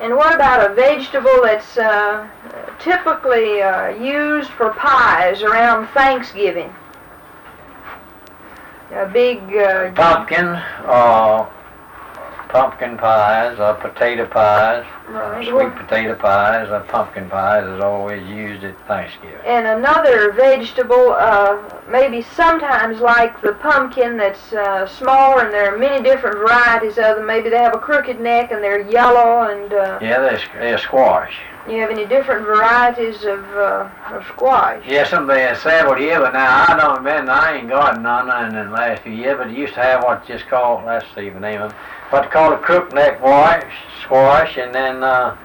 And what about a vegetable that's typically used for pies around Thanksgiving? A big... pumpkin pies, potato pies, right. Sweet potato pies, pumpkin pies is always used at Thanksgiving. And another vegetable, maybe sometimes like the pumpkin, that's smaller, and there are many different varieties of them. Maybe they have a crooked neck and they're yellow, and yeah, they're squash. You have any different varieties of squash? Yes, they several years, but now I ain't got none in the last few years, but you used to have what's just called, let's see the name of it, what's called a crook neck squash, and then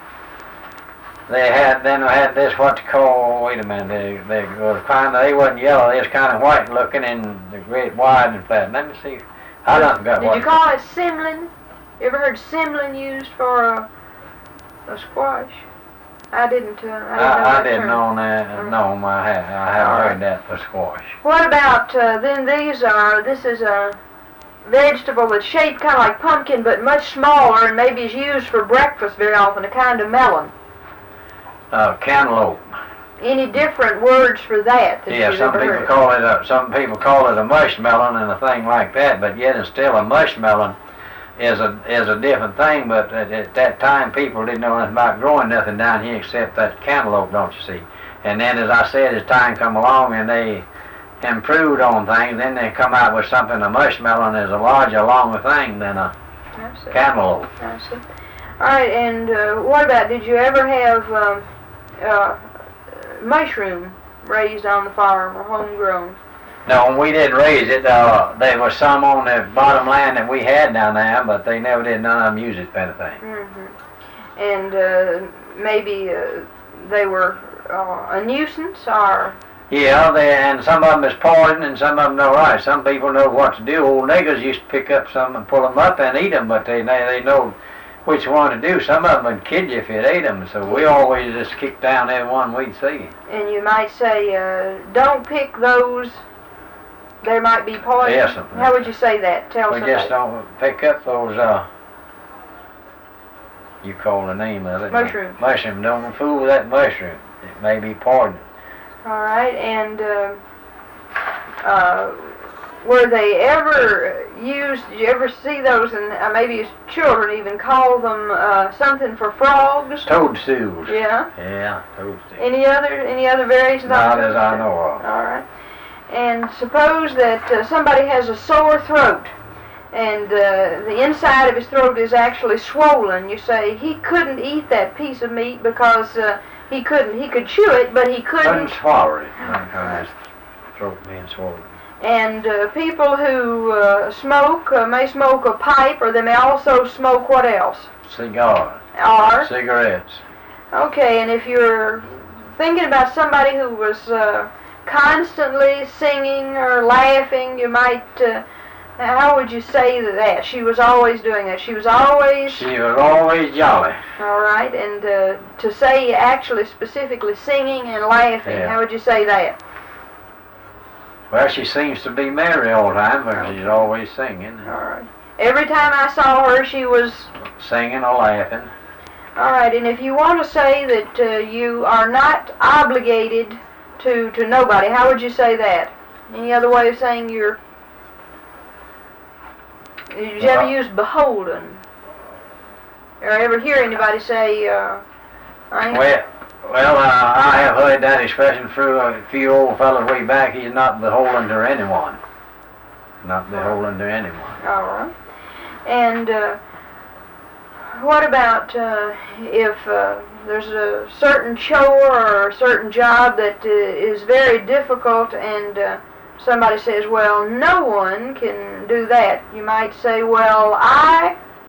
they had this what's called, wait a minute, they wasn't yellow, they was kind of white looking and great wide and flat. Let me see. I don't got Did you call it simlin? You ever heard simlin used for a squash? I didn't know I didn't know that. No, I haven't heard that for squash. What about then? This is a vegetable that's shaped kind of like pumpkin, but much smaller, and maybe is used for breakfast very often. A kind of melon. Cantaloupe. Any different words for that? Yeah, some people call it a mushmelon and a thing like that, but yet it's still a mushmelon. Is a different thing, but at that time people didn't know nothing about growing nothing down here except that cantaloupe, don't you see? And then, as I said, as time come along and they improved on things, then they come out with something. A mushmelon is a larger, longer thing than a cantaloupe. I see. All right, and what about? Did you ever have mushroom raised on the farm or homegrown? No, we didn't raise it. There was some on the bottom land that we had down there, but they never did none of them use it for anything. Mm-hmm. And maybe they were a nuisance, or? Yeah, and some of them is poison, and some of them no right. Some people know what to do. Old niggers used to pick up some and pull them up and eat them, but they know which one to do. Some of them would kill you if you ate them, so we always just kicked down every one we'd see. And you might say, don't pick those. There might be poison. Yes. How would you say that? Tell us. We just don't pick up those, you call the name of it. Mushroom. Mushroom. Don't fool with that mushroom. It may be poison. All right. And were they ever used, did you ever see those, and maybe as children even call them something for frogs? Toadstools. Yeah? Yeah, toadstools. Any other variations? Not as I know of. All right. And suppose that somebody has a sore throat, and the inside of his throat is actually swollen. You say he couldn't eat that piece of meat because he could chew it, but he couldn't swallow it. His throat being swollen. And people who smoke may smoke a pipe, or they may also smoke what else? Cigar. Or? Cigarettes. Okay, and if you're thinking about somebody who was constantly singing or laughing, you might, how would you say that? She was always doing that. She was always jolly. All right, and to say actually specifically singing and laughing, yeah. How would you say that? Well, she seems to be merry all the time, but she's always singing. All right. Every time I saw her, she was singing or laughing. All right, and if you want to say that you are not obligated to nobody, how would you say that? Any other way of saying you're... Did you ever use beholden? Or ever hear anybody say, Well, I have heard that expression through a few old fellows way back. He's not beholden to anyone. Not beholden to anyone. All right. And what about if there's a certain chore or a certain job that is very difficult, and somebody says, well, no one can do that. You might say, well, I